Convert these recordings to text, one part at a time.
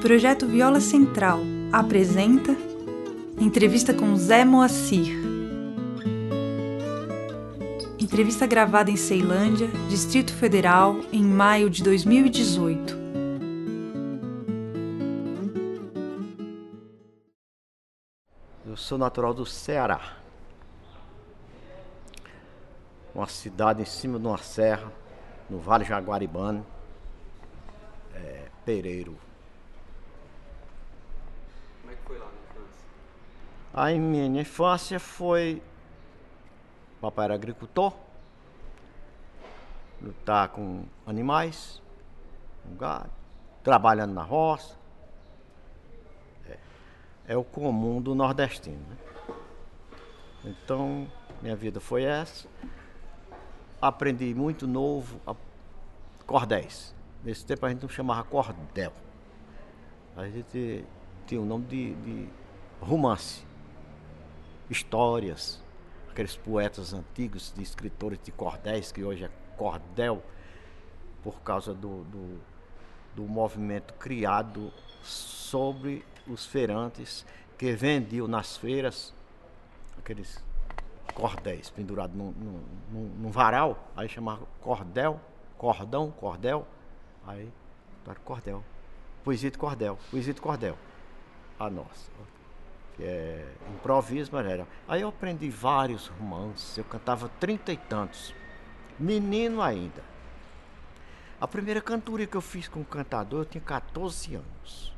Projeto Viola Central apresenta Entrevista com Zé Moacir. Entrevista gravada em Ceilândia, Distrito Federal, em maio de 2018. Eu sou natural do Ceará, uma cidade em cima de uma serra, no Vale Jaguaribano, Pereiro. Como é que foi lá na infância? Aí minha infância foi... Papai era agricultor, lutar com animais, com gado, trabalhando na roça. É o comum do nordestino, né? Então, minha vida foi essa. Aprendi muito novo cordéis. Nesse tempo a gente não chamava cordel. A gente tinha o nome de romance, histórias, aqueles poetas antigos, de escritores de cordéis, que hoje é cordel, por causa do movimento criado sobre os feirantes que vendiam nas feiras aqueles cordéis pendurados num varal, aí chamava cordel, cordel, aí era cordel, poesia de cordel, a nossa, que é improviso, mas era. Aí eu aprendi vários romances, eu cantava 30 e tantos, menino ainda. A primeira cantoria que eu fiz com cantador, eu tinha 14 anos.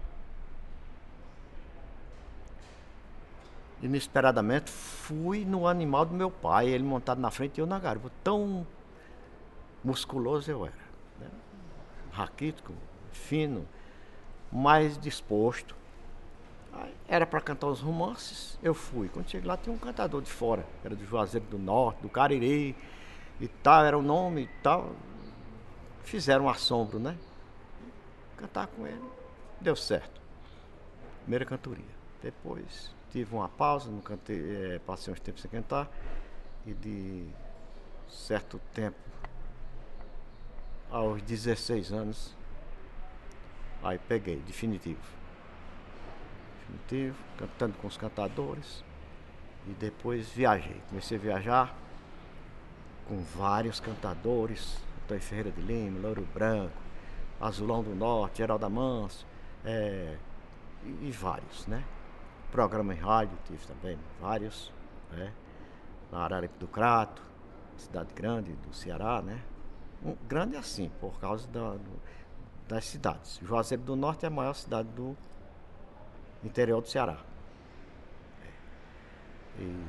Inesperadamente fui no animal do meu pai, ele montado na frente e eu na garupa. Tão musculoso eu era, né? Raquítico, fino, mais disposto. Aí, era para cantar os romances, eu fui. Quando cheguei lá tinha um cantador de fora, era do Juazeiro do Norte, do Cariri e tal, era o nome e tal. Fizeram um assombro, né? Cantar com ele, deu certo. Primeira cantoria. Depois tive uma pausa, não cantei, passei uns tempos sem cantar. E de certo tempo, aos 16 anos, aí peguei, definitivo, cantando com os cantadores. E depois viajei, comecei a viajar com vários cantadores, Antônio Ferreira de Lima, Louro Branco, Azulão do Norte, Geraldo Amanso, e vários, né? Programa em rádio tive também, vários, né? Na Araripe do Crato, cidade grande do Ceará, né? Grande assim, por causa das cidades. Juazeiro do Norte é a maior cidade do interior do Ceará. E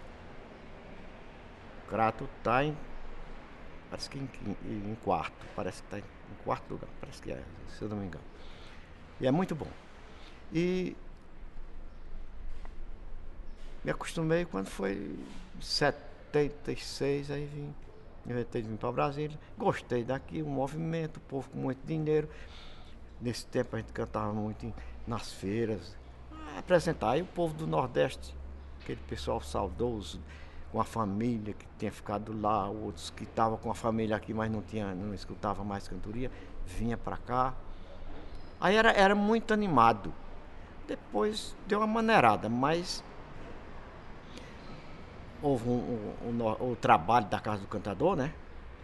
Crato está parece que em quarto, parece que está em quarto lugar, parece que é, se eu não me engano. E é muito bom. E me acostumei quando foi em 76, aí inventei de vir para Brasília. Gostei daqui, o movimento, o povo com muito dinheiro. Nesse tempo a gente cantava muito nas feiras, apresentar. Aí o povo do Nordeste, aquele pessoal saudoso, com a família que tinha ficado lá, outros que estavam com a família aqui, mas não escutava mais cantoria, vinha para cá. Aí era muito animado. Depois deu uma maneirada, mas houve o trabalho da Casa do Cantador, né?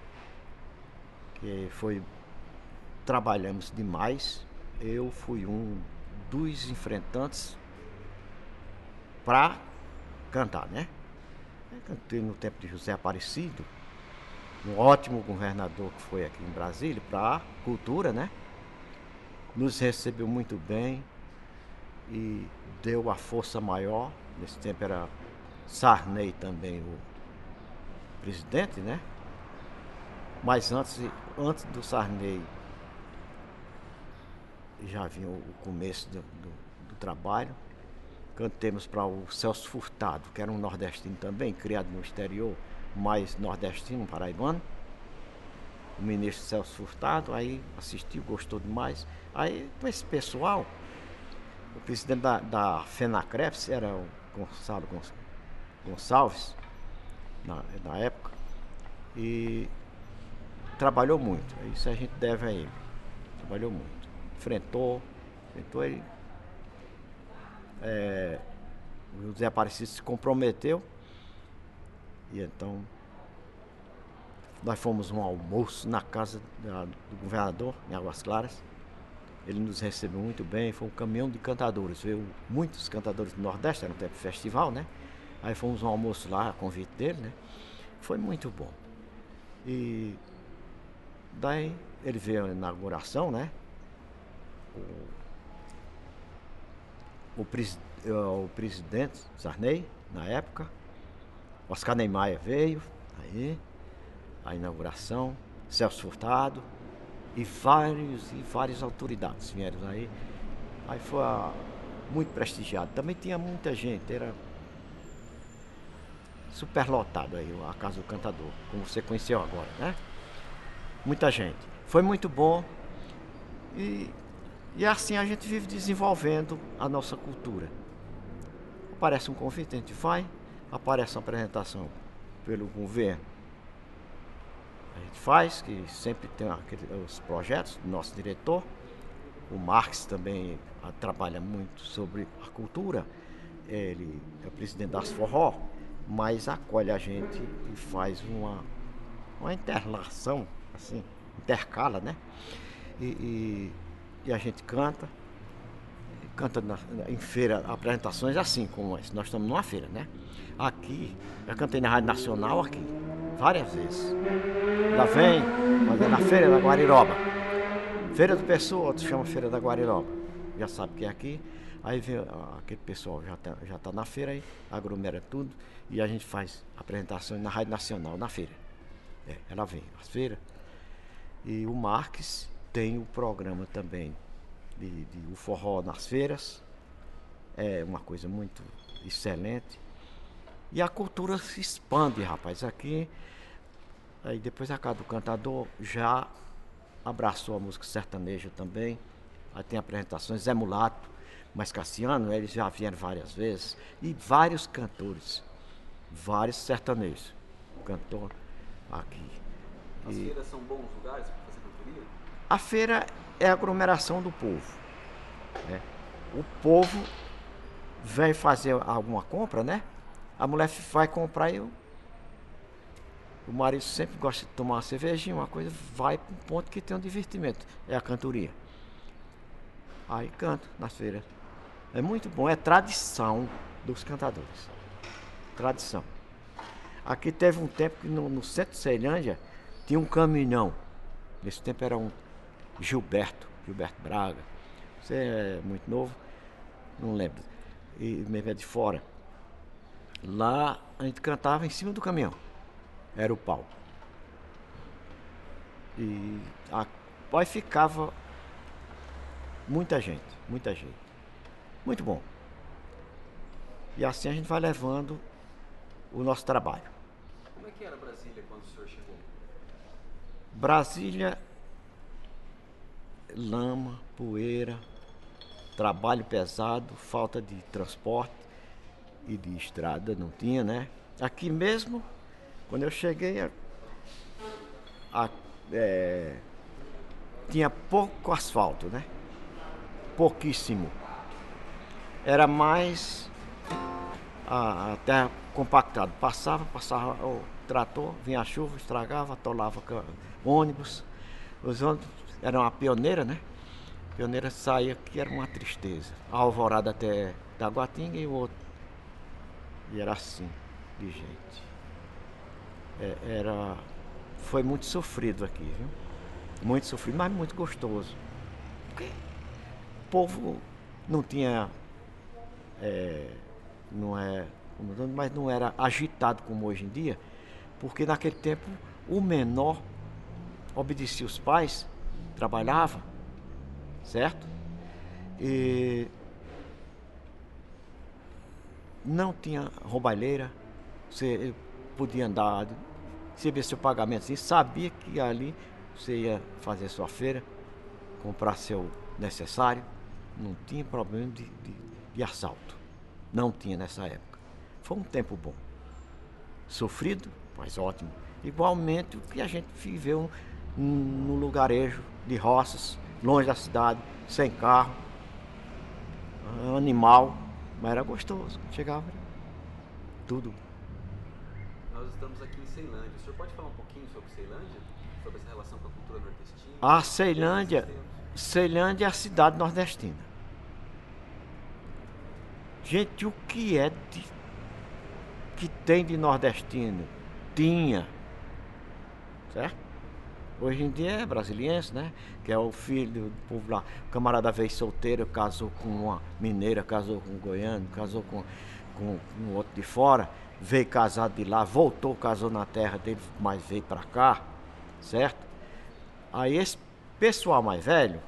Que foi... Trabalhamos demais. Eu fui um dos enfrentantes para cantar, né? Eu cantei no tempo de José Aparecido, um ótimo governador que foi aqui em Brasília, para a cultura, né? Nos recebeu muito bem e deu a força maior. Nesse tempo era Sarney também o presidente, né? Mas antes do Sarney já vinha o começo do trabalho. Cantemos para o Celso Furtado, que era um nordestino também, criado no exterior, mas nordestino, paraibano. O ministro Celso Furtado, aí assistiu, gostou demais. Aí, com esse pessoal, o presidente da FENACREPS era o Gonçalo Gonçalves, na época, e trabalhou muito. Isso a gente deve a ele. Trabalhou muito. Enfrentou, Então o José Aparecido se comprometeu e então nós fomos um almoço na casa do governador, em Águas Claras. Ele nos recebeu muito bem, foi um caminhão de cantadores, veio muitos cantadores do Nordeste, era um tempo de festival, né? Aí fomos um almoço lá, a convite dele, né? Foi muito bom. E daí ele veio à inauguração, né? O presidente Sarney, na época, Oscar Niemeyer veio, aí, a inauguração, Celso Furtado e várias autoridades vieram aí. Aí foi muito prestigiado. Também tinha muita gente, era superlotado aí a Casa do Cantador, como você conheceu agora, né? Muita gente. Foi muito bom e assim a gente vive desenvolvendo a nossa cultura. Aparece um convite, a gente vai, aparece uma apresentação pelo governo. A gente faz, que sempre tem os projetos do nosso diretor. O Marx também trabalha muito sobre a cultura. Ele é o presidente das Forró, mas acolhe a gente e faz uma interlação, assim, intercala, né? E a gente canta em feira, apresentações assim como essa. Nós estamos numa feira, né? Aqui, eu cantei na Rádio Nacional aqui, várias vezes. Lá vem, mas é na Feira da Guariroba. Feira do Pessoa, outros chamam Feira da Guariroba. Já sabe que é aqui. Aí vem aquele pessoal, já tá na feira aí, aglomera tudo. E a gente faz apresentações na Rádio Nacional, na feira. Ela vem, as feiras. E o Marques tem o programa também de o forró nas feiras. É uma coisa muito excelente. E a cultura se expande, rapaz. Aqui, aí depois a Casa do Cantador já abraçou a música sertaneja também. Aí tem apresentações, Zé Mulato, mas Cassiano, eles já vieram várias vezes. E vários cantores, vários sertanejos. Cantor aqui. As feiras são bons lugares para fazer cantoria? A feira é a aglomeração do povo, né? O povo vem fazer alguma compra, né? A mulher vai comprar e o marido sempre gosta de tomar uma cervejinha, uma coisa, vai para um ponto que tem um divertimento, é a cantoria. Aí canto nas feiras. É muito bom, é tradição dos cantadores. Tradição. Aqui teve um tempo que no centro de Ceilândia tinha um caminhão. Nesse tempo era um Gilberto Braga. Você é muito novo, não lembro. E mesmo é de fora. Lá a gente cantava em cima do caminhão. Era o palco. E aí ficava muita gente. Muito bom. E assim a gente vai levando o nosso trabalho. Como é que era Brasília quando o senhor chegou? Brasília, lama, poeira, trabalho pesado, falta de transporte e de estrada não tinha, né? Aqui mesmo, quando eu cheguei, tinha pouco asfalto, né? Pouquíssimo. Era mais a terra compactada. Passava o trator, vinha a chuva, estragava, atolava ônibus. Os ônibus eram uma pioneira, né? A pioneira saía que era uma tristeza. A Alvorada até Taguatinga e o outro. E era assim, de gente. Foi muito sofrido aqui, viu? Muito sofrido, mas muito gostoso. Porque o povo não tinha, mas não era agitado como hoje em dia, porque naquele tempo o menor obedecia os pais, trabalhava, certo? E não tinha roubalheira, você podia andar, recebia seu pagamento, você sabia que ali você ia fazer sua feira, comprar seu necessário, não tinha problema de assalto, não tinha nessa época. Foi um tempo bom, sofrido, mas ótimo. Igualmente o que a gente viveu no lugarejo de roças, longe da cidade, sem carro, animal, mas era gostoso. Chegava, tudo. Nós estamos aqui em Ceilândia. O senhor pode falar um pouquinho sobre Ceilândia? Sobre essa relação com a cultura nordestina? A Ceilândia é a cidade nordestina. Gente, o que é que tem de nordestino? Tinha, certo? Hoje em dia é brasiliense, né? Que é o filho do povo lá. O camarada veio solteiro, casou com uma mineira, casou com um goiano, casou com um outro de fora, veio casado de lá, voltou, casou na terra dele, mas veio pra cá, certo? Aí esse pessoal mais velho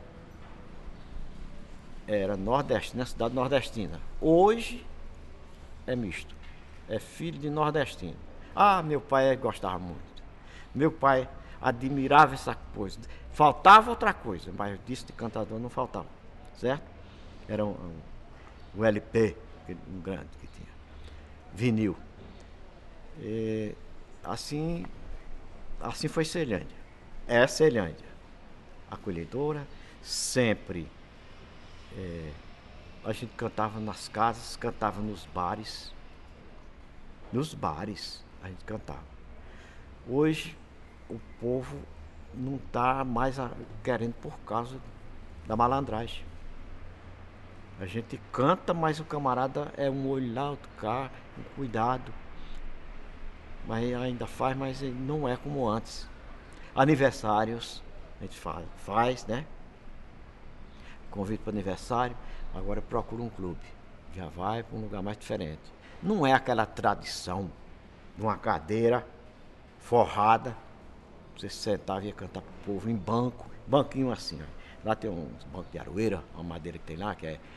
era nordestino, cidade nordestina. Hoje é misto. É filho de nordestino. Ah, meu pai gostava muito. Meu pai admirava essa coisa. Faltava outra coisa, mas disco de cantador não faltava, certo? Era o LP, um grande que tinha. Vinil. E assim foi Ceilândia. É Ceilândia. Acolhedora, sempre. A gente cantava nas casas, cantava nos bares. Nos bares a gente cantava. Hoje o povo não está mais querendo por causa da malandragem. A gente canta, mas o camarada é um olho lá, outro cá, um cuidado. Mas ainda faz, mas não é como antes. Aniversários, a gente faz, né? Convite para aniversário, agora procura um clube. Já vai para um lugar mais diferente. Não é aquela tradição de uma cadeira forrada, você sentava e ia cantar pro povo em banco, banquinho assim, ó. Lá tem uns bancos de aroeira, uma madeira que tem lá, que é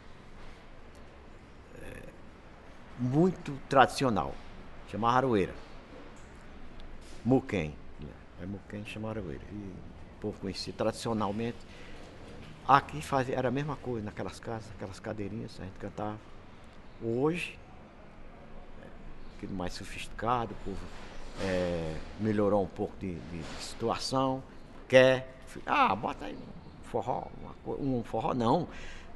muito tradicional, chama aroeira. Muquem. É Muquem, chama aroeira. E o povo conhecia tradicionalmente. Aqui era a mesma coisa, naquelas casas, aquelas cadeirinhas, a gente cantava. Hoje, aquilo mais sofisticado, o povo melhorou um pouco de situação, bota aí um forró, um forró não,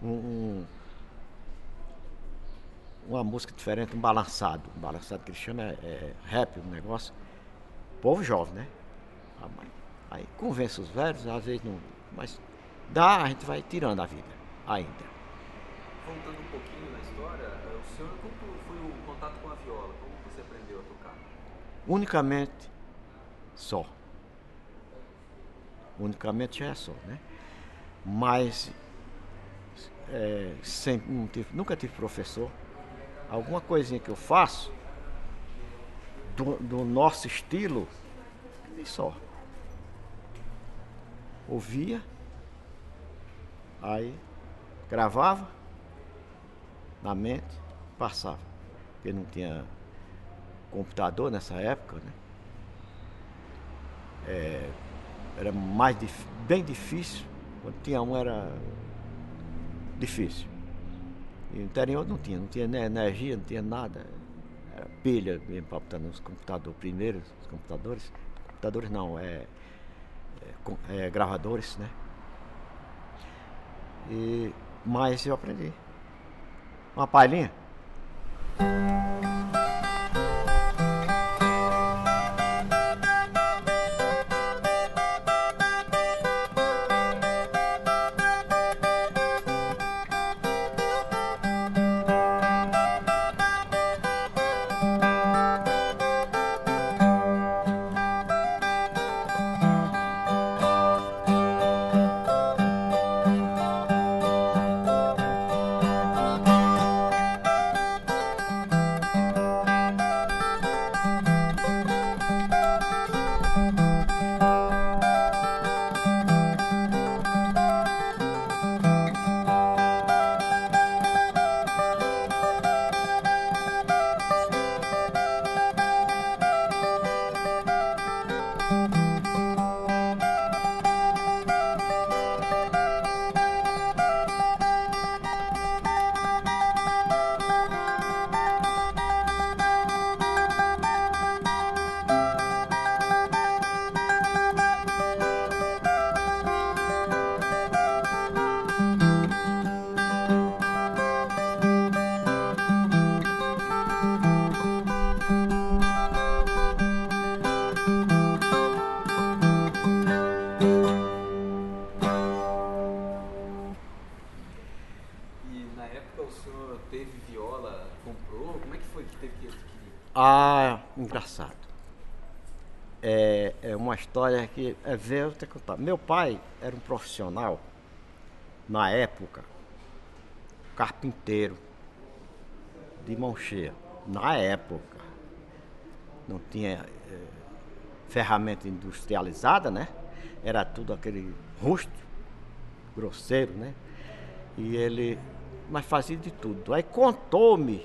uma música diferente, um balançado que eles chamam rap, um negócio, povo jovem, né? Aí convence os velhos, às vezes não, mas a gente vai tirando a vida ainda. Voltando um pouquinho na história, o senhor, como foi o contato com a viola? Como você aprendeu a tocar? Unicamente só. Unicamente já é só, né? Mas nunca tive professor. Alguma coisinha que eu faço do nosso estilo e só. Ouvia, aí gravava na mente, passava. Porque não tinha computador nessa época, né? Era bem difícil. Quando tinha um era difícil. E no interior não tinha nem energia, não tinha nada. Era pilha mesmo para botar nos computadores primeiros, os computadores. Computadores não, gravadores, né? Mas eu aprendi. Uma palhinha. Ah, engraçado. É uma história que é ver, eu tenho que contar. Meu pai era um profissional, na época, carpinteiro de mão cheia. Na época, não tinha ferramenta industrializada, né? Era tudo aquele rústico, grosseiro, né? E ele, mas fazia de tudo. Aí contou-me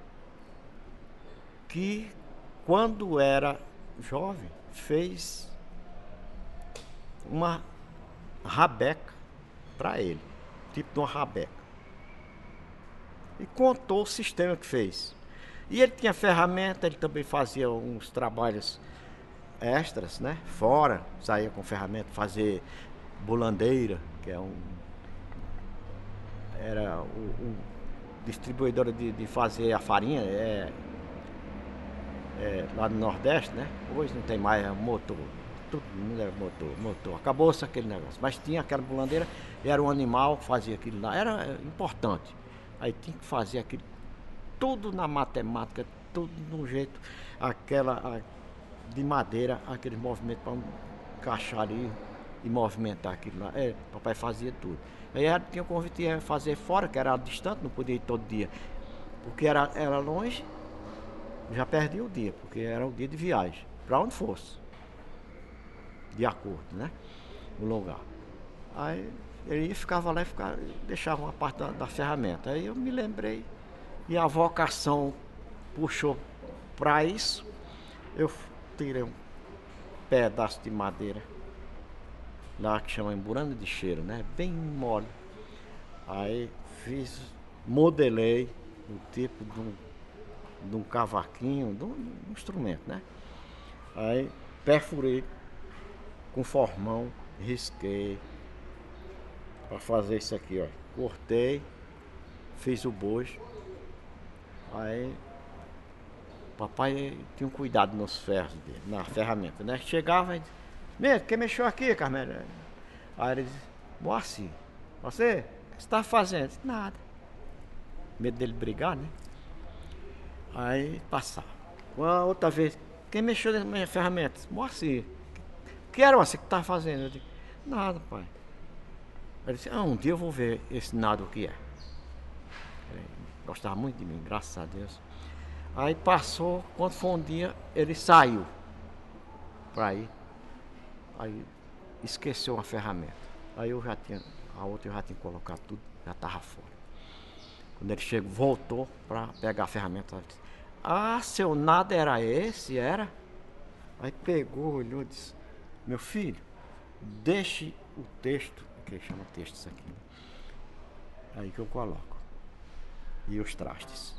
que quando era jovem, fez uma rabeca para ele, tipo de uma rabeca. E contou o sistema que fez. E ele tinha ferramenta, ele também fazia uns trabalhos extras, né? Fora, saía com ferramenta, fazer bulandeira, que é era o distribuidor de fazer a farinha, lá no Nordeste, né? Hoje não tem mais motor, todo mundo era motor. Acabou-se aquele negócio. Mas tinha aquela bulandeira, era um animal que fazia aquilo lá, era importante. Aí tinha que fazer aquilo, tudo na matemática, tudo de um jeito, de madeira, aquele movimento para encaixar ali e movimentar aquilo lá. Papai fazia tudo. Aí tinha convite de fazer fora, que era distante, não podia ir todo dia, porque era longe, já perdia o dia, porque era o dia de viagem, para onde fosse, de acordo, né? O lugar. Aí ele ficava lá e deixava uma parte da ferramenta. Aí eu me lembrei, e a vocação puxou para isso. Eu tirei um pedaço de madeira lá que chama emburana de cheiro, né? Bem mole. Aí modelei o tipo de um cavaquinho, de um instrumento, né? Aí perfurei com formão, risquei para fazer isso aqui, ó. Cortei, fiz o bojo. Aí papai tinha um cuidado nos ferros dele, na ferramenta, né? Chegava e dizia, quem mexeu aqui, Carmelo? Aí ele disse, Moacir, o que você está fazendo? Disse, nada. Medo dele brigar, né? Aí passava. Uma outra vez, quem mexeu nas minhas ferramentas? Moacir. O que era você que estava fazendo? Eu disse, nada, pai. Ele disse, um dia eu vou ver esse nada o que é. Ele gostava muito de mim, graças a Deus. Aí passou, quando foi um dia, ele saiu para ir. Aí esqueceu uma ferramenta. Aí a outra eu já tinha colocado tudo, já estava fora. Quando ele chegou, voltou para pegar a ferramenta. Disse, seu nada era esse? Era? Aí pegou, olhou e disse, meu filho, deixe o texto, que chama texto isso aqui, né? Aí que eu coloco. E os trastes.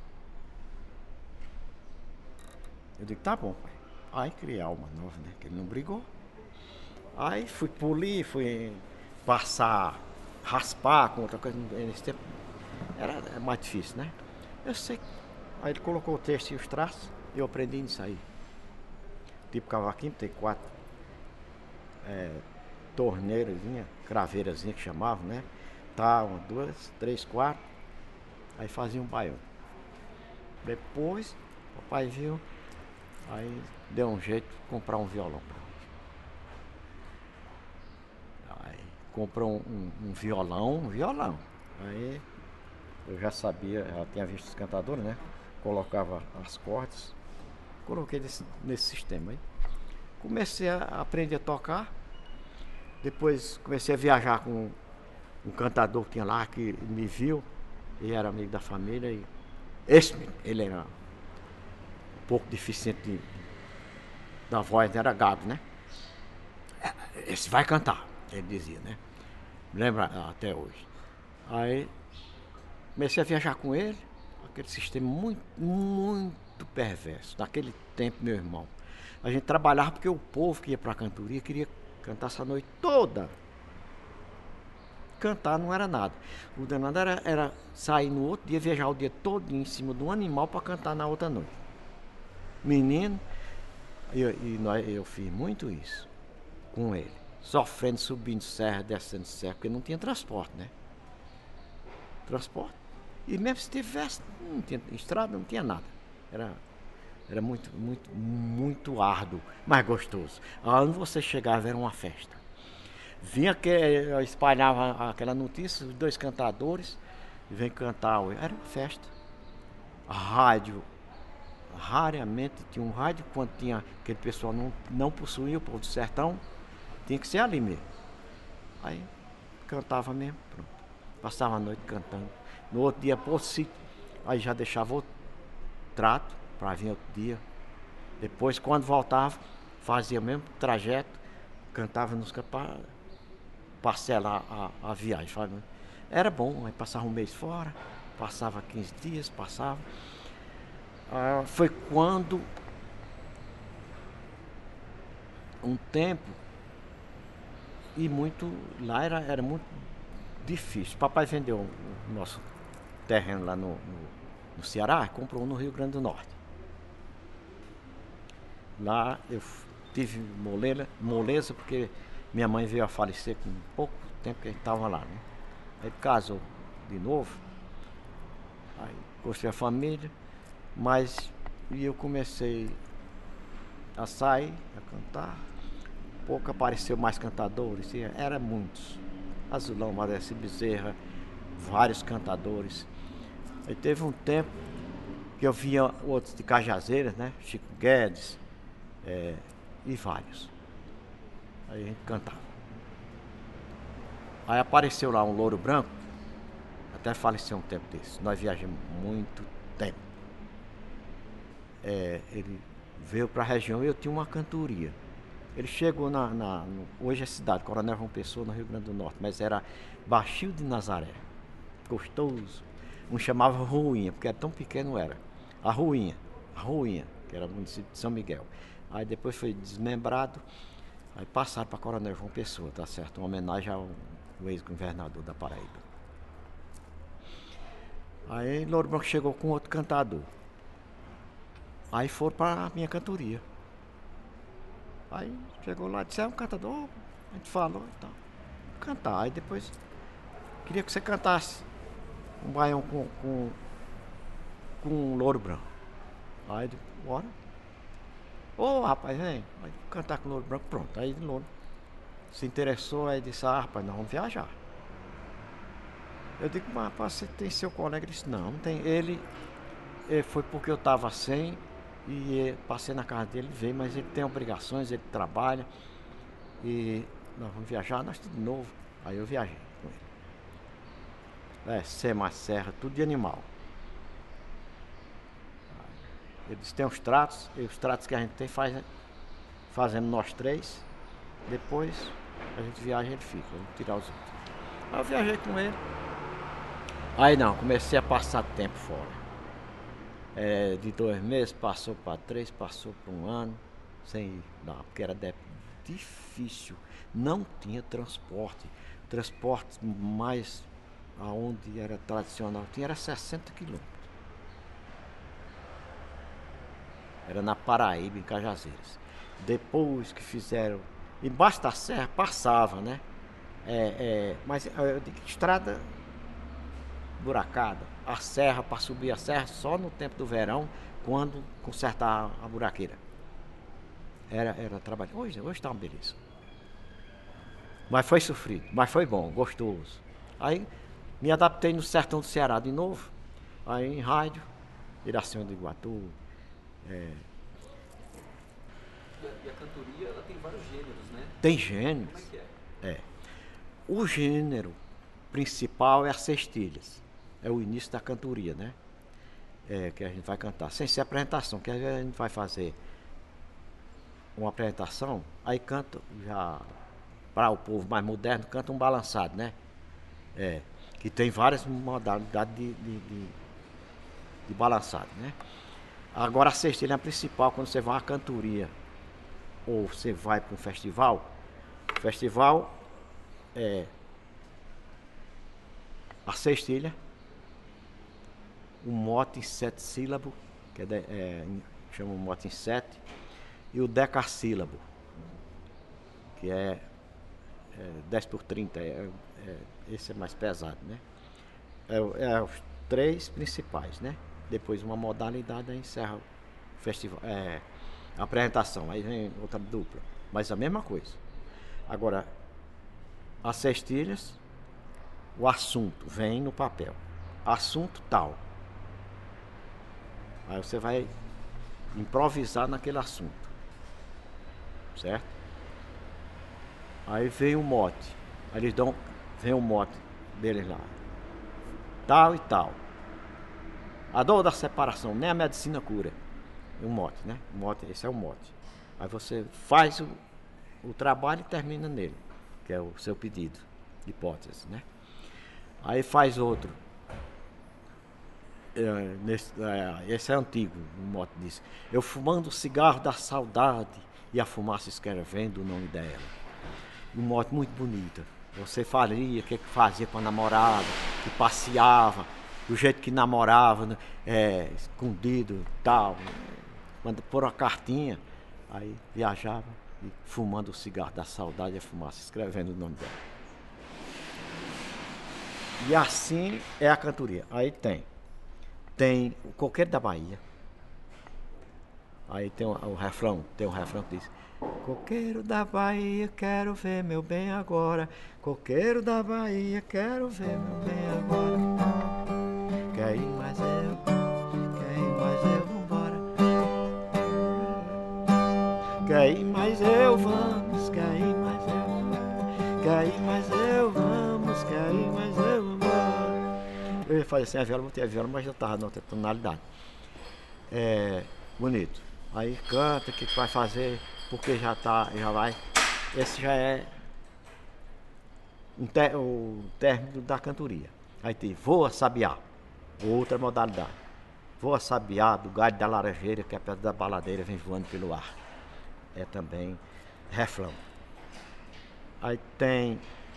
Eu digo, tá bom, pai. Aí criei alma nova, né? Que ele não brigou. Aí fui polir, fui passar, raspar com outra coisa. Nesse tempo era mais difícil, né? Eu sei. Aí ele colocou o texto e os traços. Eu aprendi nisso aí. Tipo cavaquinho, tem 4 torneirazinhas, craveirazinhas que chamavam, né? Tá, 1, 2, 3, 4. Aí fazia um baião. Depois, o papai viu. Aí deu um jeito de comprar um violão pra mim. Aí comprou um violão. Aí eu já sabia, já tinha visto os cantadores, né? Colocava as cordas. Coloquei nesse sistema aí. Comecei a aprender a tocar. Depois comecei a viajar com um cantador que tinha lá, que me viu. Ele era amigo da família. E ele era um pouco deficiente da voz, era gado, né? Esse vai cantar, ele dizia, né? Me lembra até hoje. Aí comecei a viajar com ele, aquele sistema muito, muito perverso. Naquele tempo, meu irmão, a gente trabalhava porque o povo que ia pra cantoria queria cantar essa noite toda. Cantar não era nada. O danado era sair no outro dia, viajar o dia todo em cima de um animal para cantar na outra noite. Menino, eu fiz muito isso com ele. Sofrendo, subindo serra, descendo serra, porque não tinha transporte, né? Transporte. E mesmo se tivesse, não tinha estrada, não tinha nada. Era Era muito árduo, mas gostoso. Onde você chegava era uma festa. Vinha que espalhava aquela notícia, os dois cantadores, e vem cantar. Era uma festa. A rádio, raramente tinha um rádio, quando tinha aquele pessoal não possuía, o povo do sertão, tinha que ser ali mesmo. Aí cantava mesmo, pronto. Passava a noite cantando. No outro dia, pô, aí já deixava o trato para vir outro dia. Depois, quando voltava, fazia o mesmo trajeto, cantava nos para parcelar a viagem. Sabe? Era bom, aí passava um mês fora, passava 15 dias, passava. Foi quando um tempo e muito lá era muito difícil. Papai vendeu o nosso terreno lá no Ceará, comprou no Rio Grande do Norte. Lá eu tive moleza porque minha mãe veio a falecer com pouco tempo que a gente estava lá, né? Aí casou de novo, aí construí a família, mas e eu comecei a sair, a cantar. Pouco apareceu mais cantadores, eram muitos. Azulão, Madece Bezerra, vários cantadores. Aí teve um tempo que eu via outros de Cajazeiras, né? Chico Guedes, e vários. Aí a gente cantava. Aí apareceu lá um louro branco, até faleceu um tempo desse. Nós viajamos muito tempo. Ele veio para a região e eu tinha uma cantoria. Ele chegou hoje é cidade, Coronel João Pessoa, no Rio Grande do Norte, mas era Baixio de Nazaré. Gostoso. Um chamava Ruinha, porque era tão pequeno era. A Ruinha, que era o município de São Miguel. Aí depois foi desmembrado, aí passaram para Coronel João Pessoa, tá certo? Uma homenagem ao ex-governador da Paraíba. Aí Louro Branco chegou com outro cantador. Aí foram para a minha cantoria. Aí chegou lá e disse, um cantador, a gente falou e tal. Cantar, aí depois queria que você cantasse um baião com um louro branco. Aí ele, bora. Rapaz, vem, vai cantar com o louro branco, pronto. Aí o louro se interessou, aí disse, rapaz, nós vamos viajar. Eu digo, mas você tem seu colega? Ele disse, não tem. Ele foi porque eu estava sem. E passei na casa dele, veio, mas ele tem obrigações, ele trabalha. E nós vamos viajar, nós tudo de novo. Aí eu viajei com ele. Sema, serra, tudo de animal. Ele disse, tem os tratos, e os tratos que a gente tem fazendo nós três. Depois a gente viaja e ele fica, vamos tirar os outros. Aí eu viajei com ele. Aí não, comecei a passar tempo fora. De 2 meses, passou para 3, passou para 1 ano, sem ir, não, porque era difícil, não tinha transporte. Transporte mais aonde era tradicional, era 60 quilômetros. Era na Paraíba, em Cajazeiras. Depois que fizeram, embaixo da serra passava, né? Mas eu digo estrada buracada. A serra, para subir a serra, só no tempo do verão, quando consertar a buraqueira. Era trabalho. Hoje está uma beleza. Mas foi sofrido, mas foi bom, gostoso. Aí me adaptei no sertão do Ceará de novo. Aí em rádio, Iracema do Iguatu. E a cantoria, ela tem vários gêneros, né? Tem gêneros. Como é que é? O gênero principal é as cestilhas. É o início da cantoria, né? Que a gente vai cantar. Sem ser apresentação, que às vezes a gente vai fazer uma apresentação, aí canta já, para o povo mais moderno, canta um balançado, né? Que tem várias modalidades de balançado, né? Agora a cestilha é a principal quando você vai a uma cantoria ou você vai para um festival. Festival a cestilha, um mote em 7 sílabos, que chama um mote em 7, e o decassílabo, que é 10 por 30, esse é mais pesado, né? Os 3 principais, né? Depois uma modalidade, aí encerra o festival, apresentação, aí vem outra dupla, mas a mesma coisa. Agora, as cestilhas, o assunto vem no papel, assunto tal. Aí você vai improvisar naquele assunto, certo? Aí vem o mote, aí eles vem o mote deles lá, tal e tal. A dor da separação, nem a medicina cura. O mote, né? O mote, esse é o mote. Aí você faz o trabalho e termina nele, que é o seu pedido, hipótese, né? Aí faz outro. Esse é antigo, o mote diz: eu fumando o cigarro da saudade e a fumaça escrevendo o nome dela. Um mote muito bonito. Você faria o que fazia com a namorada, que passeava, do jeito que namorava, escondido, tal. Manda por uma cartinha, aí viajava e fumando o cigarro da saudade e a fumaça escrevendo o nome dela. E assim é a cantoria. Aí tem o Coqueiro da Bahia. Aí tem o refrão que diz: coqueiro da Bahia, quero ver meu bem agora. Coqueiro da Bahia, quero ver meu bem agora. Quer ir mais eu, vambora. Quer ir mais eu, vamos. Quer ir mais eu, quer ir mais eu, vamos. Quer ir mais eu, vambora. Eu ia fazer assim a viola, botei a viola, mas já estava na outra tonalidade. Bonito. Aí canta, o que vai fazer, porque já vai. Esse já é o término da cantoria. Aí tem Voa Sabiá, outra modalidade. Voa Sabiá, do galho da laranjeira, que é perto da baladeira, vem voando pelo ar. É também refrão. Aí tem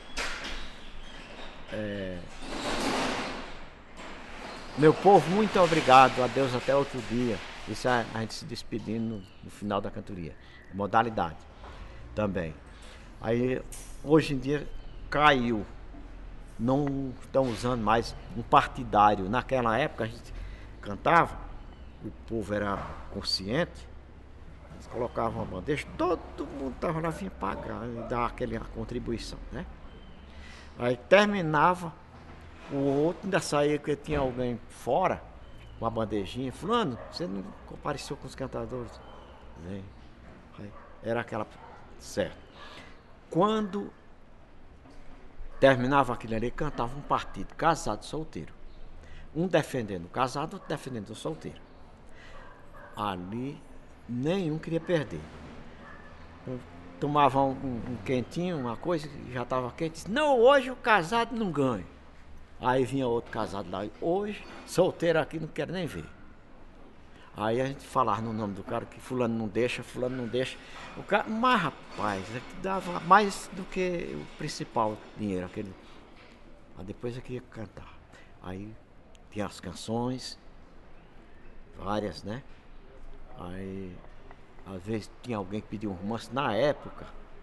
meu povo, muito obrigado, adeus até outro dia. Isso é a gente se despedindo no final da cantoria. Modalidade também. Aí hoje em dia caiu. Não estão usando mais um partidário. Naquela época a gente cantava, o povo era consciente, eles colocavam uma bandeja, todo mundo estava lá, vinha pagar e dar aquela contribuição, né? Aí terminava, o outro ainda saía porque tinha alguém fora, uma bandejinha: fulano, você não compareceu com os cantadores? Vem. Aí era aquela, certo. Quando terminava aquilo ali, cantava um partido, casado e solteiro. Um defendendo o casado, outro defendendo o solteiro. Ali nenhum queria perder. Tomava um quentinho, uma coisa que já estava quente, disse: não, hoje o casado não ganha. Aí vinha outro casado lá: hoje, solteiro aqui, não quero nem ver. Aí a gente falava no nome do cara que fulano não deixa. O cara, mas rapaz, é que dava mais do que o principal dinheiro, aquele. Aí depois é que ia cantar. Aí tinha as canções, várias, né? Aí às vezes tinha alguém que pedia um romance. Na época,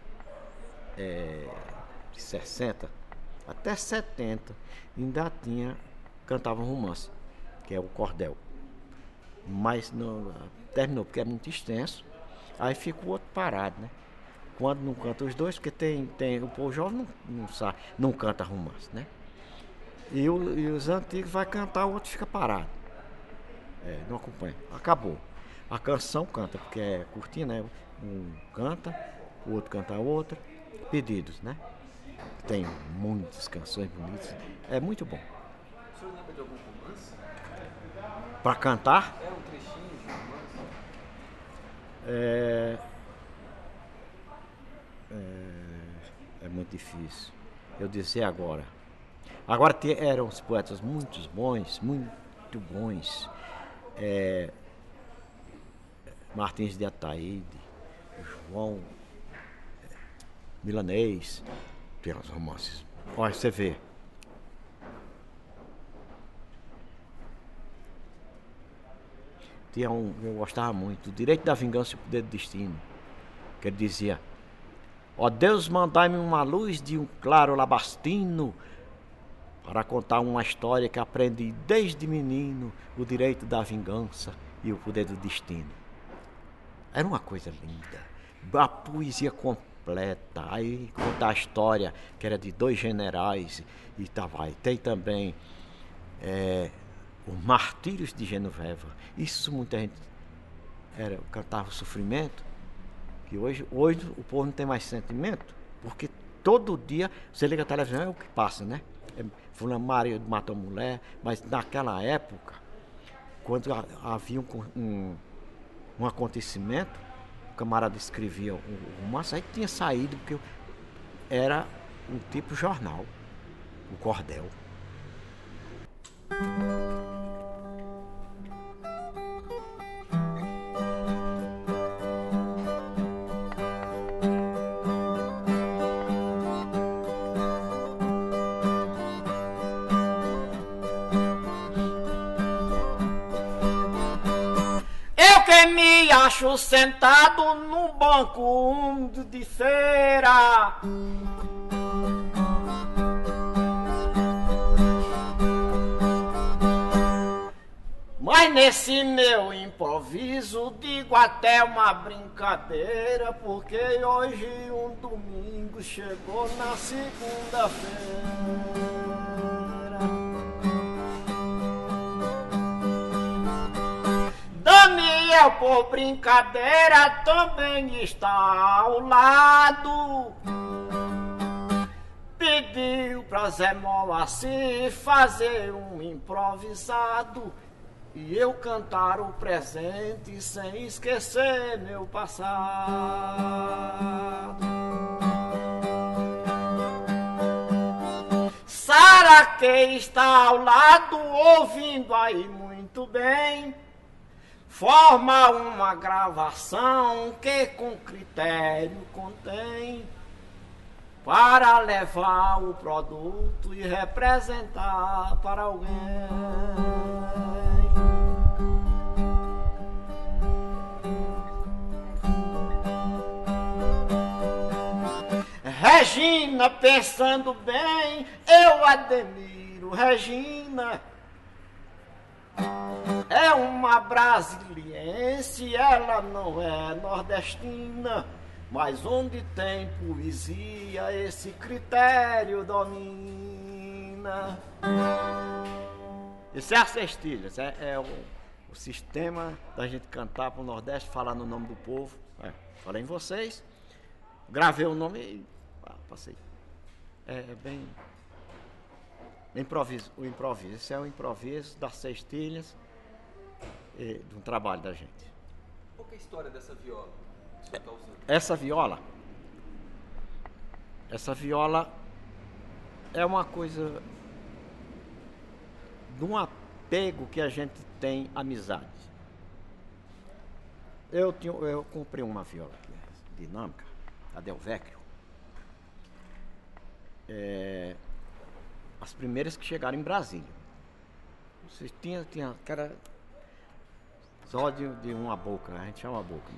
de 60 até 70, ainda cantava um romance, que é o cordel. Mas não terminou porque é muito extenso. Aí fica o outro parado, né? Quando não canta os dois, porque tem o povo jovem não sabe, não canta romance, né? E os antigos vai cantar, o outro fica parado. Não acompanha. Acabou. A canção canta, porque é curtinha, né? Um canta, o outro canta a outra. Pedidos, né? Tem muitas canções bonitas. É muito bom. O senhor lembra de algum romance? Para cantar? Um trechinho de romance? É muito difícil eu dizer agora. Agora eram os poetas muito bons. Martins de Ataíde, João Milanês, pelos romances. Olha, você vê. Tinha eu gostava muito, O Direito da Vingança e o Poder do Destino, que ele dizia: ó Deus, mandai-me uma luz de um claro labastino para contar uma história que aprendi desde menino, o direito da vingança e o poder do destino. Era uma coisa linda. A poesia completa. Aí contar a história que era de 2 generais e tava aí. Tem também os Martírios de Genoveva. Isso muita gente cantava o sofrimento, que hoje o povo não tem mais sentimento, porque todo dia você liga a televisão, é o que passa, né? Fulano Maria matou mulher, mas naquela época, quando havia um acontecimento, o camarada escrevia um romance, aí tinha saído, porque era um tipo jornal, o cordel. Me acho sentado num banco úmido de feira, mas nesse meu improviso digo até uma brincadeira, porque hoje um domingo chegou na segunda-feira. Daniel, por brincadeira, também está ao lado. Pediu pra Zé Moacir fazer um improvisado e eu cantar o presente sem esquecer meu passado. Sara, que está ao lado, ouvindo aí muito bem, forma uma gravação que com critério contém, para levar o produto e representar para alguém. Regina, pensando bem, eu admiro Regina. É uma brasiliense, ela não é nordestina, mas onde tem poesia, esse critério domina. Isso é a cestilhas, é o sistema da gente cantar para o Nordeste, falar no nome do povo. Falei em vocês, gravei o nome e passei. É bem improviso, o improviso. Esse é o improviso das cestilhas de um trabalho da gente. Qual que é a história dessa viola que o senhor está usando? Essa viola é uma coisa de um apego que a gente tem amizade. Eu comprei uma viola dinâmica, a Del Vecchio. As primeiras que chegaram em Brasília. Vocês tinha cara só de uma boca, a gente chama a boca.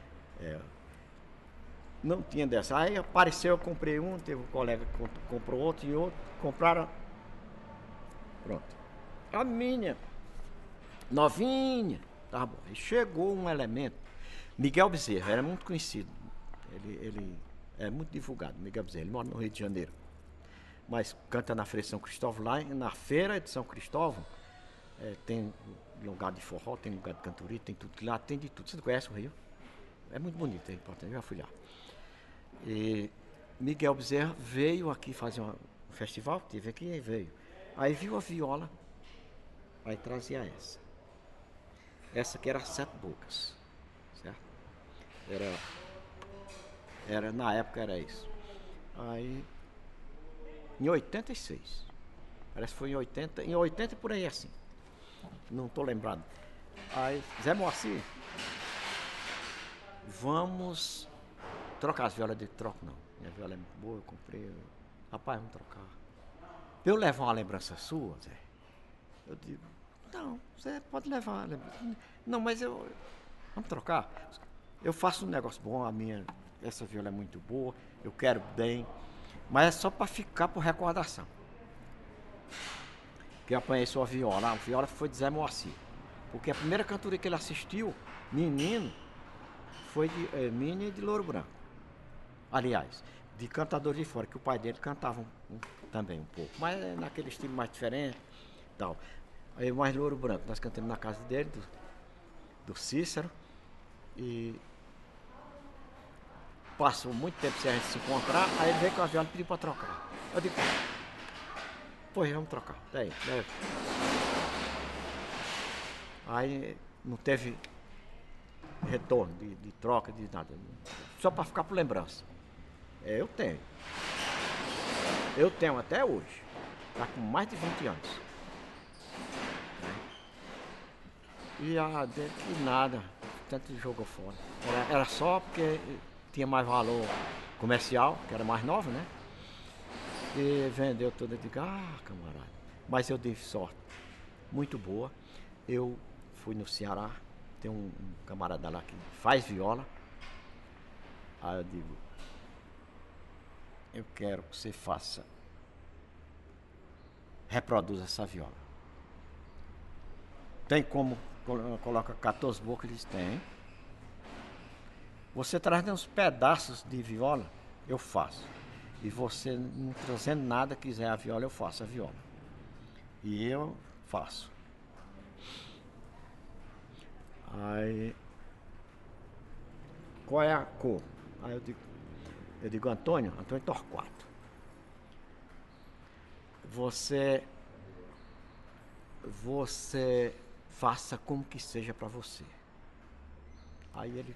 Não tinha dessa. Aí apareceu, eu comprei um, teve um colega que comprou outro e outro, compraram. Pronto. A minha, novinha, tá bom. E chegou um elemento, Miguel Bezerra, era muito conhecido. Ele é muito divulgado, Miguel Bezerra, ele mora no Rio de Janeiro. Mas canta na Feira de São Cristóvão, lá na Feira de São Cristóvão, tem lugar de forró, tem lugar de cantoria, tem tudo que lá, tem de tudo. Você não conhece o Rio? É muito bonito, é importante, eu já fui lá. E Miguel Bezerra veio aqui fazer um festival, teve aqui e veio. Aí viu a viola, aí trazia essa. Essa aqui era 7 bocas, certo? Na época era isso. Aí, em 86, parece que foi em 80 por aí assim. Não estou lembrado. Aí, Zé Moacir, vamos trocar as violas. De troco não, minha viola é boa, eu comprei. Rapaz, vamos trocar. Eu levar uma lembrança sua, Zé? Eu digo, não, Zé pode levar a lembrança. Não, mas vamos trocar. Eu faço um negócio bom, essa viola é muito boa, eu quero bem, mas é só para ficar por recordação. Que eu apanhei sua viola, a viola foi de Zé Moacir. Porque a primeira cantoria que ele assistiu, menino, foi de Hermínio e de Louro Branco. Aliás, de cantadores de fora, que o pai dele cantava também um pouco, mas naquele estilo mais diferente e tal. Aí mais Louro Branco, nós cantamos na casa dele, do Cícero, e passou muito tempo sem a gente se encontrar, aí ele veio com a viola e pediu para trocar. Eu digo, pois vamos trocar, daí. Aí não teve retorno de troca, de nada, só para ficar por lembrança. Eu tenho. Eu tenho até hoje. Está com mais de 20 anos. E a dele que nada, tanto jogou fora. Era só porque tinha mais valor comercial, que era mais nova, né? E vendeu tudo. Eu digo, camarada. Mas eu tive sorte muito boa. Eu fui no Ceará, tem um camarada lá que faz viola. Aí eu digo, eu quero que você reproduza essa viola. Tem como coloca 14 bocas? Eles têm. Você traz uns pedaços de viola, eu faço. E você não trazendo nada, quiser a viola, eu faço a viola. E eu faço. Aí, qual é a cor? Aí eu digo Antônio Torquato. Você faça como que seja para você. Aí ele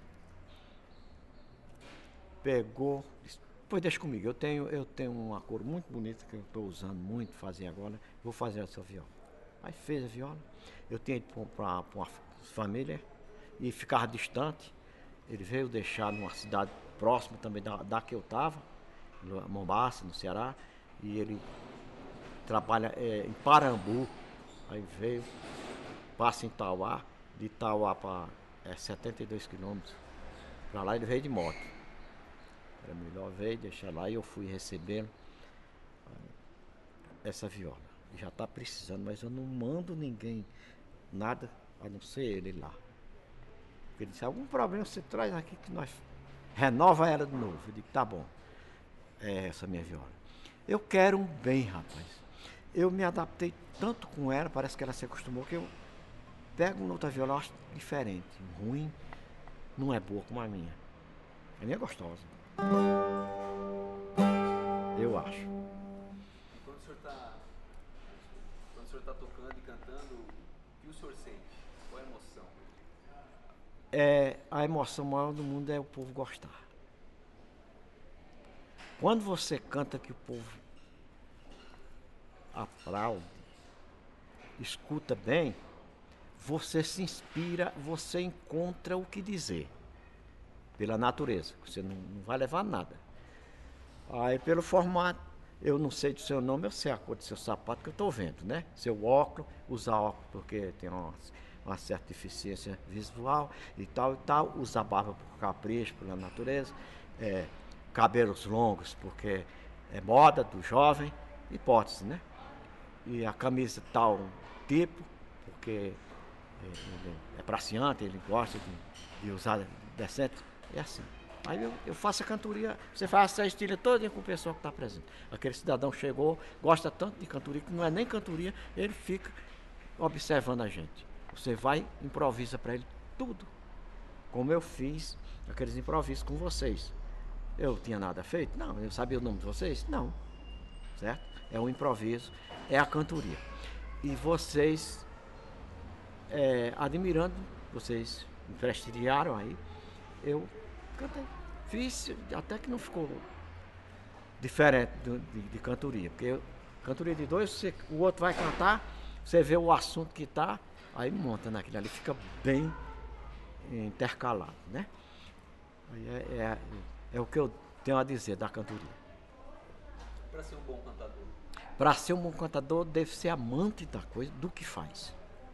pegou, disse, pois deixa comigo, eu tenho uma cor muito bonita que eu estou usando muito, fazer agora, vou fazer essa viola. Aí fez a viola, eu tinha ido para uma família e ficava distante. Ele veio deixar numa cidade próxima também da que eu estava, em Mombaça, no Ceará, e ele trabalha em Parambu. Aí veio, passa em Tauá, de Tauá para 72 quilômetros. Para lá ele veio de moto. Era melhor veio, deixar lá, e eu fui recebendo essa viola. Já está precisando, mas eu não mando ninguém nada, a não ser ele lá. Porque ele disse, algum problema você traz aqui que nós renova ela de novo. Eu digo, tá bom, é essa minha viola. Eu quero um bem, rapaz. Eu me adaptei tanto com ela, parece que ela se acostumou, que eu pego uma outra viola, eu acho diferente. Ruim, não é boa como a minha. A minha é gostosa. Eu acho. Quando o senhor está tocando e cantando, o que o senhor sente? Qual é a emoção? A emoção maior do mundo é o povo gostar. Quando você canta que o povo aplaude, escuta bem, você se inspira, você encontra o que dizer. Pela natureza, você não vai levar nada. Aí pelo formato, eu não sei do seu nome, eu sei a cor do seu sapato que eu estou vendo, né? Seu óculos, usar óculos porque tem uma certa deficiência visual e tal, usar barba por capricho, pela natureza, cabelos longos porque é moda do jovem, hipótese, né? E a camisa tal tipo, porque ele é praciante, ele gosta de usar decente, é assim. Aí eu faço a cantoria, você faz essa estilha toda com o pessoal que está presente. Aquele cidadão chegou, gosta tanto de cantoria, que não é nem cantoria, ele fica observando a gente. Você vai, improvisa para ele tudo, como eu fiz aqueles improvisos com vocês. Eu tinha nada feito? Não. Eu sabia o nome de vocês? Não. Certo? É um improviso, é a cantoria. E vocês, admirando, vocês me prestigiaram aí, eu cantei. Fiz, até que não ficou diferente de cantoria. Porque cantoria de dois, o outro vai cantar, você vê o assunto que está, aí monta naquilo ali, fica bem intercalado, né? Aí é o que eu tenho a dizer da cantoria. Para ser um bom cantador? Para ser um bom cantador, deve ser amante da coisa, do que faz.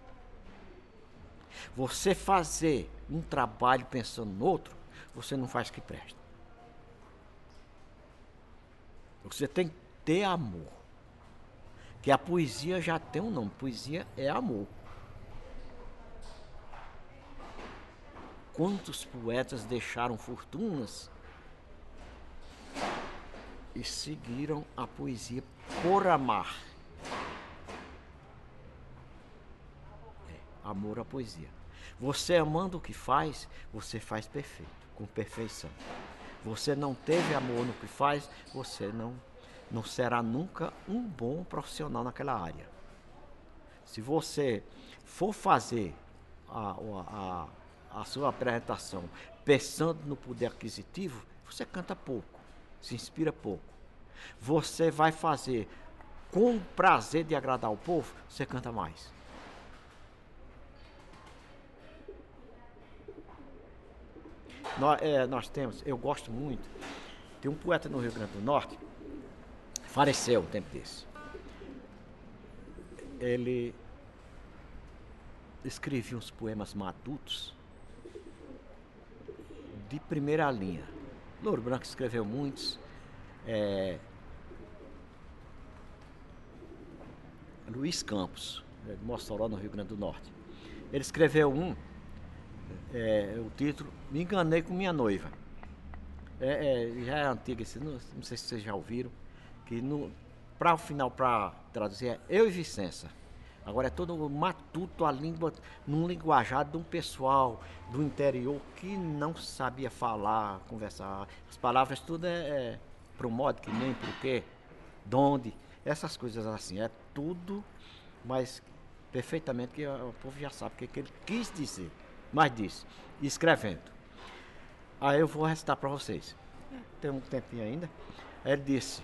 Você fazer um trabalho pensando no outro, você não faz o que presta. Você tem que ter amor. Que a poesia já tem um nome. Poesia é amor. Quantos poetas deixaram fortunas e seguiram a poesia por amar. Amor à poesia. Você amando o que faz, você faz perfeito, com perfeição. Você não teve amor no que faz, você não será nunca um bom profissional naquela área. Se você for fazer a sua apresentação pensando no poder aquisitivo, você canta pouco, se inspira pouco. Você vai fazer com o prazer de agradar o povo, você canta mais. Nós temos, eu gosto muito, tem um poeta no Rio Grande do Norte, faleceu um tempo desse. Ele escrevia uns poemas matutos de primeira linha. Louro Branco escreveu muitos. Luiz Campos, de Mossoró, no Rio Grande do Norte. Ele escreveu o título Me Enganei com Minha Noiva. Já é antigo, não sei se vocês já ouviram, que para o final, para traduzir, é Eu e Vicença. Agora é todo matuto, a língua, num linguajar de um pessoal do interior que não sabia falar, conversar. As palavras tudo pro modo, que nem, por quê, donde, essas coisas assim. É tudo, mas perfeitamente que o povo já sabe o que ele quis dizer. Mas disse, escrevendo. Aí eu vou recitar para vocês. Tem um tempinho ainda. Aí ele disse: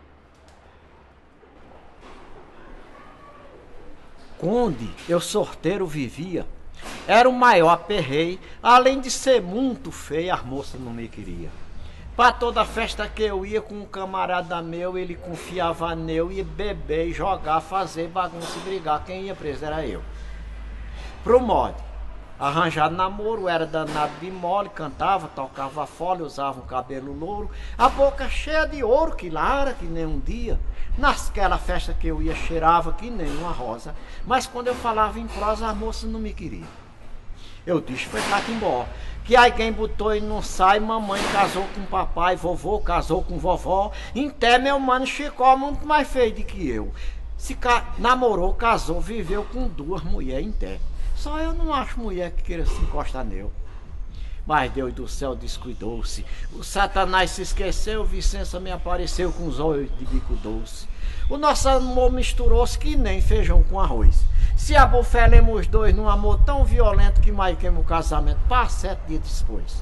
Onde eu sorteiro vivia, era o maior aperreio, além de ser muito feio, as moças não me queriam. Para toda festa que eu ia com um camarada meu, ele confiava neu, ia beber, jogar, fazer bagunça e brigar. Quem ia preso era eu. Pro modo, arranjado namoro, era danado de mole, cantava, tocava fole, usava um cabelo louro, a boca cheia de ouro, que lara, que nem um dia. Naquela festa que eu ia, cheirava que nem uma rosa, mas quando eu falava em prosa, a moça não me queria. Eu disse, foi catimbó, que aí quem botou e não sai, mamãe casou com papai, vovô casou com vovó, até meu mano Chicó, muito mais feio do que eu. Namorou, casou, viveu com 2 mulheres em té. Só eu não acho mulher que queira se encostar nele. Mas Deus do céu descuidou-se. O Satanás se esqueceu, Vicença me apareceu com os olhos de bico doce. O nosso amor misturou-se que nem feijão com arroz. Se abofelemos os dois num amor tão violento que marquemos o casamento para 7 dias depois.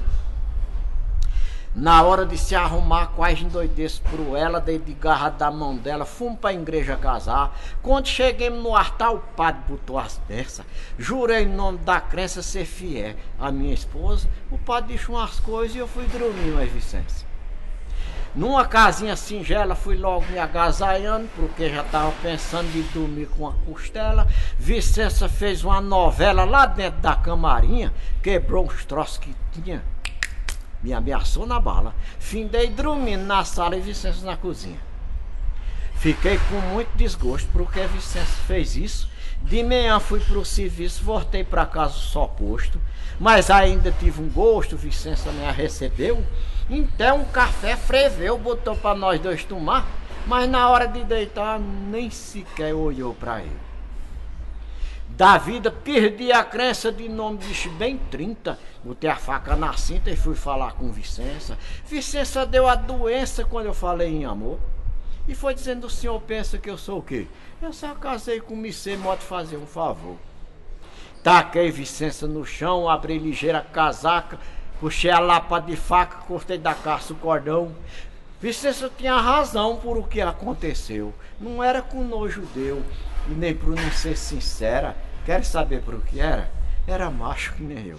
Na hora de se arrumar, quase endoideço por ela, dei de garra da mão dela, fomos para a igreja casar. Quando cheguemos no altar, o padre botou as peças. Jurei em nome da crença ser fiel à minha esposa. O padre disse umas coisas e eu fui dormir, mas Vicência. Numa casinha singela, fui logo me agasalhando, porque já estava pensando em dormir com a costela. Vicência fez uma novela lá dentro da camarinha, quebrou os troços que tinha. Me ameaçou na bala. Findei dormindo na sala e Vicência na cozinha. Fiquei com muito desgosto porque Vicência fez isso. De manhã fui pro serviço, voltei para casa só posto. Mas ainda tive um gosto, Vicência me recebeu. Então um café freveu, botou para nós dois tomar. Mas na hora de deitar nem sequer olhou para ele. Da vida perdi a crença de nome de bem 30. Botei a faca na cinta e fui falar com Vicência. Vicência deu a doença quando eu falei em amor. E foi dizendo, o senhor pensa que eu sou o quê? Eu só casei com você, modo de fazer um favor. Taquei Vicência no chão, abri ligeira casaca, puxei a lapa de faca, cortei da caça o cordão. Vicência tinha razão por o que aconteceu. Não era com nojo deu. E nem por não ser sincera. Quer saber por o que era? Era macho que nem eu.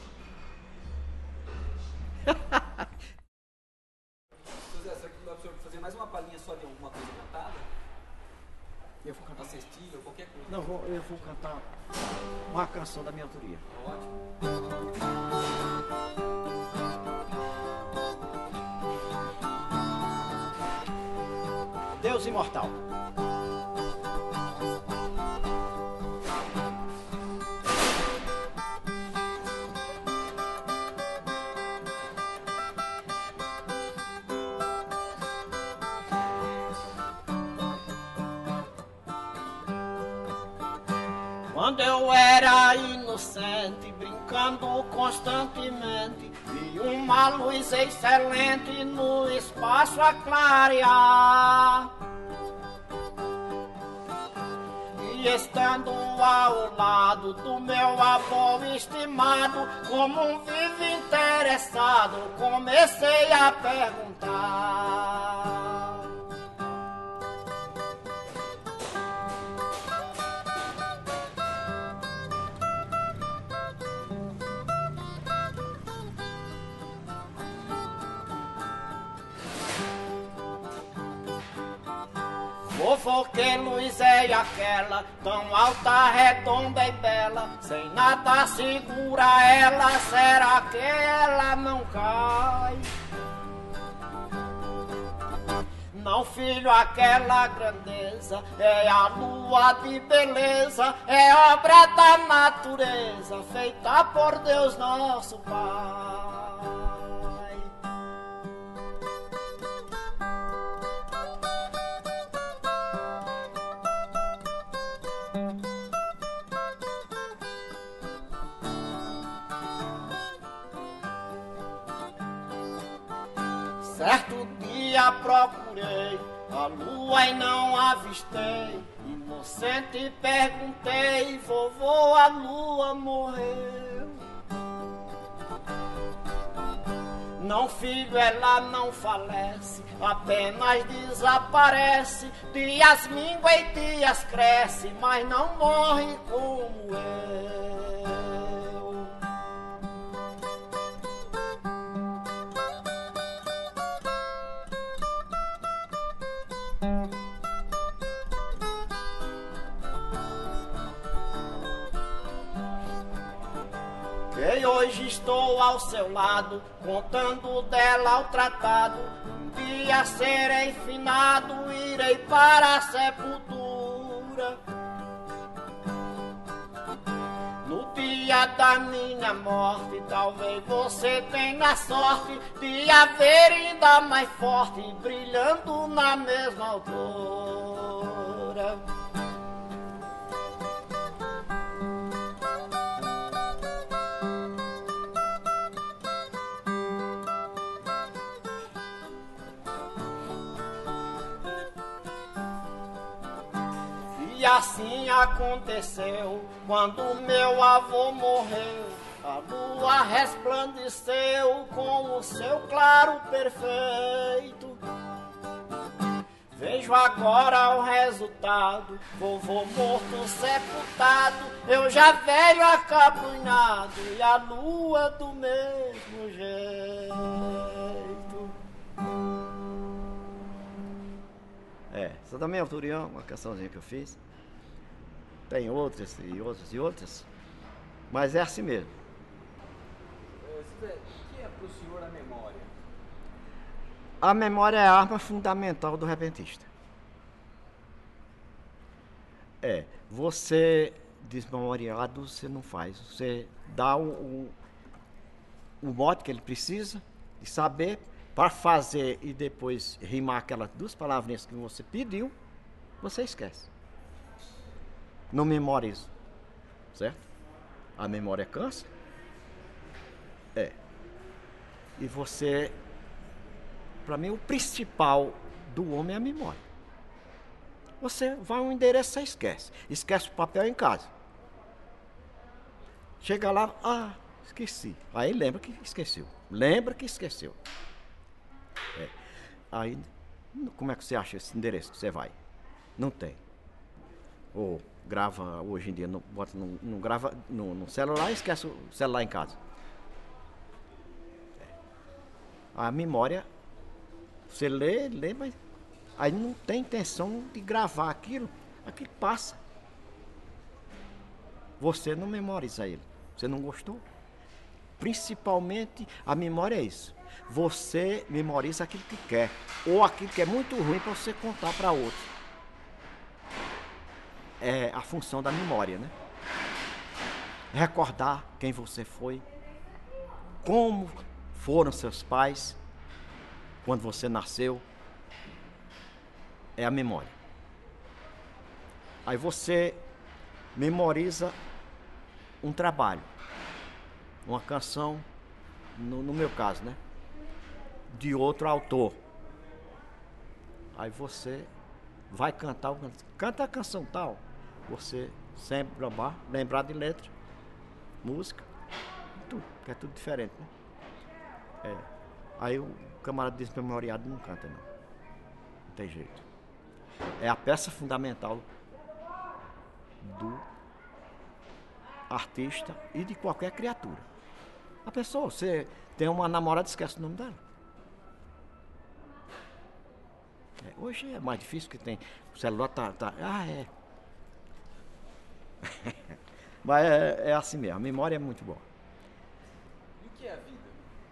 José, será que dá pra fazer mais uma palhinha só de alguma coisa cantada? Eu vou cantar Cestilha ou qualquer coisa? Não, eu vou cantar uma canção da minha autoria. Ótimo. Deus imortal. Quando eu era inocente, brincando constantemente, vi uma luz excelente no espaço a clarear. E estando ao lado do meu avô estimado, como um vivo interessado, comecei a perguntar. Vovô, que luz é aquela, tão alta, redonda e bela, sem nada segura ela, será que ela não cai? Não, filho, aquela grandeza é a lua de beleza, é obra da natureza, feita por Deus nosso Pai. Certo dia procurei a lua e não avistei. Inocente perguntei, vovô, a lua morreu? Não, filho, ela não falece, apenas desaparece. Dias mingua e dias cresce, mas não morre como eu. E hoje estou ao seu lado, contando dela o tratado. Um dia serei finado, irei para a sepultura. No dia da minha morte, talvez você tenha sorte de a ver ainda mais forte, brilhando na mesma altura. E assim aconteceu, quando meu avô morreu, a lua resplandeceu com o seu claro perfeito. Vejo agora o resultado, vovô morto, sepultado, eu já velho acabrunhado e a lua do mesmo jeito. Essa também é autoria, uma cançãozinha que eu fiz. Tem outras e outras e outras, mas é assim mesmo. O que é para o senhor a memória? A memória é a arma fundamental do repentista. Você desmemoriado você não faz. Você dá o mote que ele precisa de saber para fazer e depois rimar aquelas duas palavrinhas que você pediu, você esquece. Não memoriza, certo? A memória cansa. E você, para mim, o principal do homem é a memória. Você vai a um endereço, você esquece. Esquece o papel em casa. Chega lá, esqueci. Aí lembra que esqueceu. Lembra que esqueceu. Aí, como é que você acha esse endereço que você vai? Não tem. Ou grava, hoje em dia, bota não grava no celular e esquece o celular em casa. A memória, você lê, mas aí não tem intenção de gravar aquilo passa. Você não memoriza ele. Você não gostou? Principalmente a memória é isso. Você memoriza aquilo que quer, ou aquilo que é muito ruim para você contar para outro. É a função da memória, né? Recordar quem você foi, como foram seus pais, quando você nasceu. É a memória. Aí você memoriza um trabalho, uma canção, no meu caso, né? De outro autor. Aí você vai cantar, canta a canção tal, você sempre lembrar de letra, música, tudo, que é tudo diferente, né? Aí o camarada desmemoriado não canta, não tem jeito. É a peça fundamental do artista e de qualquer criatura. A pessoa, você tem uma namorada e esquece o nome dela. Hoje é mais difícil que tem. O celular tá. Mas é assim mesmo, a memória é muito boa. E o que é a vida?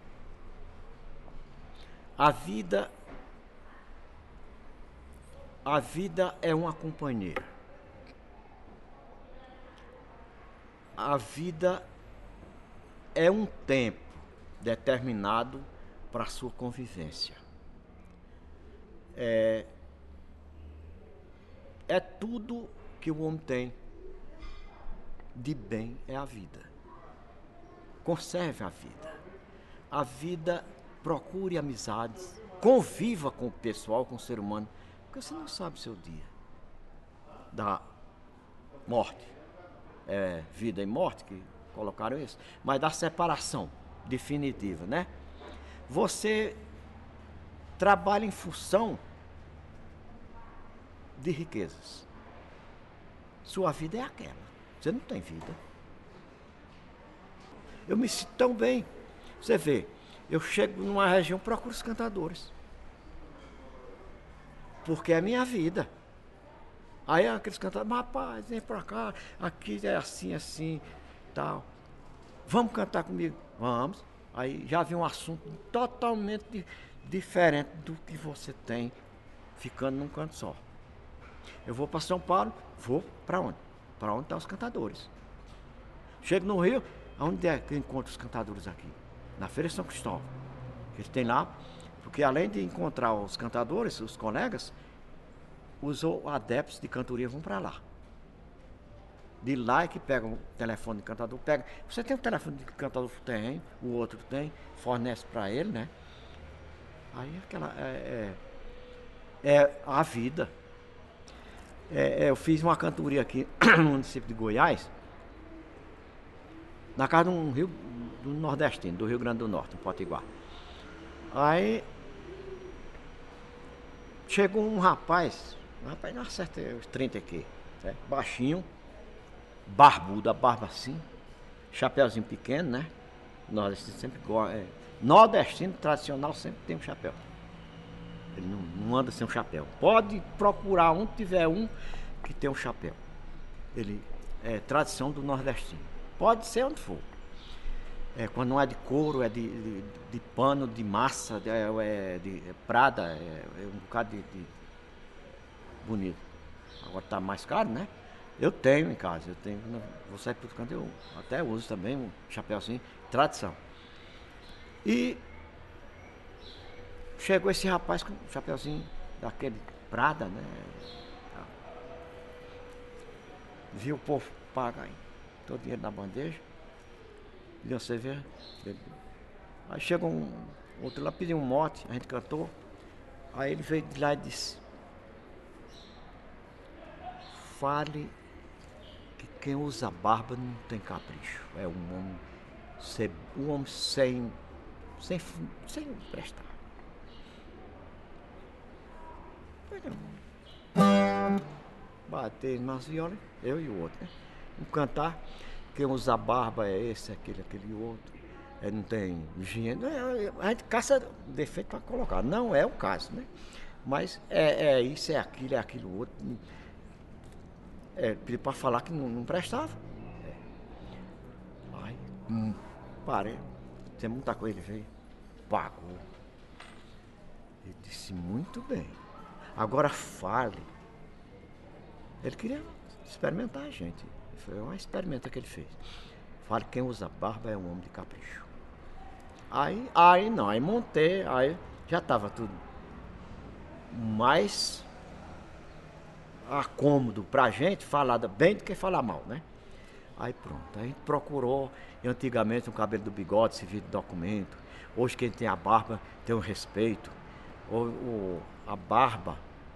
A vida é uma companheira. A vida é um tempo determinado para a sua convivência. É tudo que o homem tem de bem é a vida. Conserve a vida. A vida, procure amizades, conviva com o pessoal, com o ser humano, porque você não sabe o seu dia da morte. É vida e morte que colocaram isso, mas da separação definitiva, né? Você trabalha em função de riquezas. Sua vida é aquela. Você não tem vida. Eu me sinto tão bem. Você vê, eu chego numa região, procuro os cantadores. Porque é minha vida. Aí aqueles cantadores, rapaz, vem pra cá, aqui é assim, assim, tal. Vamos cantar comigo? Vamos. Aí já vi um assunto totalmente diferente do que você tem ficando num canto só. Eu vou para São Paulo, vou para onde? Para onde estão os cantadores. Chego no Rio, aonde é que eu encontro os cantadores aqui? Na Feira de São Cristóvão. Eles têm lá, porque além de encontrar os cantadores, os colegas, os adeptos de cantoria vão para lá. De lá é que pegam o telefone de cantador, pega. Você tem o telefone de cantador? Tem, o outro tem, fornece para ele, né? Aí aquela é a vida. Eu fiz uma cantoria aqui no município de Goiás, na casa de um rio do nordestino, do Rio Grande do Norte, em Potiguar. Aí chegou um rapaz não acerta os 30 aqui, né? Baixinho, barbudo, a barba assim, chapéuzinho pequeno, né? Nordestino sempre gosta. Nordestino tradicional sempre tem um chapéu. Ele não anda sem um chapéu. Pode procurar tiver um que tem um chapéu. Ele é tradição do nordestino. Pode ser onde for. Quando não é de couro, é de pano, de massa, de prada, um bocado de bonito. Agora tá mais caro, né? Eu tenho em casa, vou sair para outro canto, eu até uso também um chapéuzinho, tradição. E chegou esse rapaz com um chapéuzinho daquele prada, né? Viu o povo pagar aí, todo o dinheiro na bandeja. Deu cerveja. Aí chegou outro lá, pediu um mote, a gente cantou. Aí ele veio de lá e disse: fale que quem usa barba não tem capricho. É um homem sem prestar. Bater nas violas, eu e o outro, né? Um cantar, quem usa barba é esse, aquele outro. Não tem higiene. A gente caça defeito para colocar. Não é o caso, né? Mas isso, é aquilo outro. Pediu para falar que não prestava. Aí, parei. Tem muita coisa, ele veio, pagou. Ele disse: muito bem. Agora fale. Ele queria experimentar a gente. Foi uma experimenta que ele fez. Fale, quem usa barba é um homem de capricho. Aí montei, aí já estava tudo mais cômodo pra gente falar bem do que falar mal, né? Aí pronto, a gente procurou, e antigamente o cabelo do bigode servia de documento. Hoje quem tem a barba tem um respeito. A barba,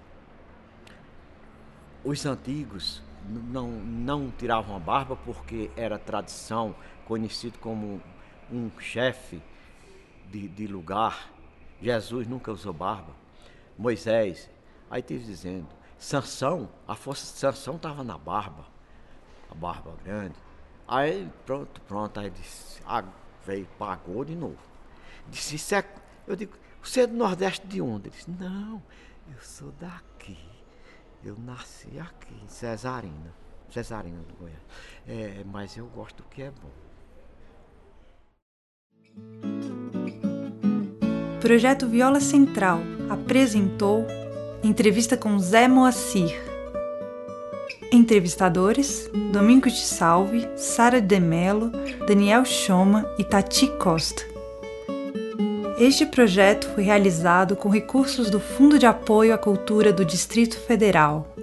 os antigos não tiravam a barba porque era tradição, conhecido como um chefe de lugar. Jesus nunca usou barba. Moisés, aí estive dizendo, Sansão, a força de Sansão estava na barba, a barba grande. Aí pronto, aí disse, veio, pagou de novo. Disse, eu digo, você é do Nordeste de onde? Ele disse, não, eu sou daqui, eu nasci aqui, em Cesarina do Goiás. Mas eu gosto do que é bom. Projeto Viola Central apresentou Entrevista com Zé Moacir. Entrevistadores: Domingos de Salve, Sara de Mello, Daniel Choma e Tati Costa. Este projeto foi realizado com recursos do Fundo de Apoio à Cultura do Distrito Federal.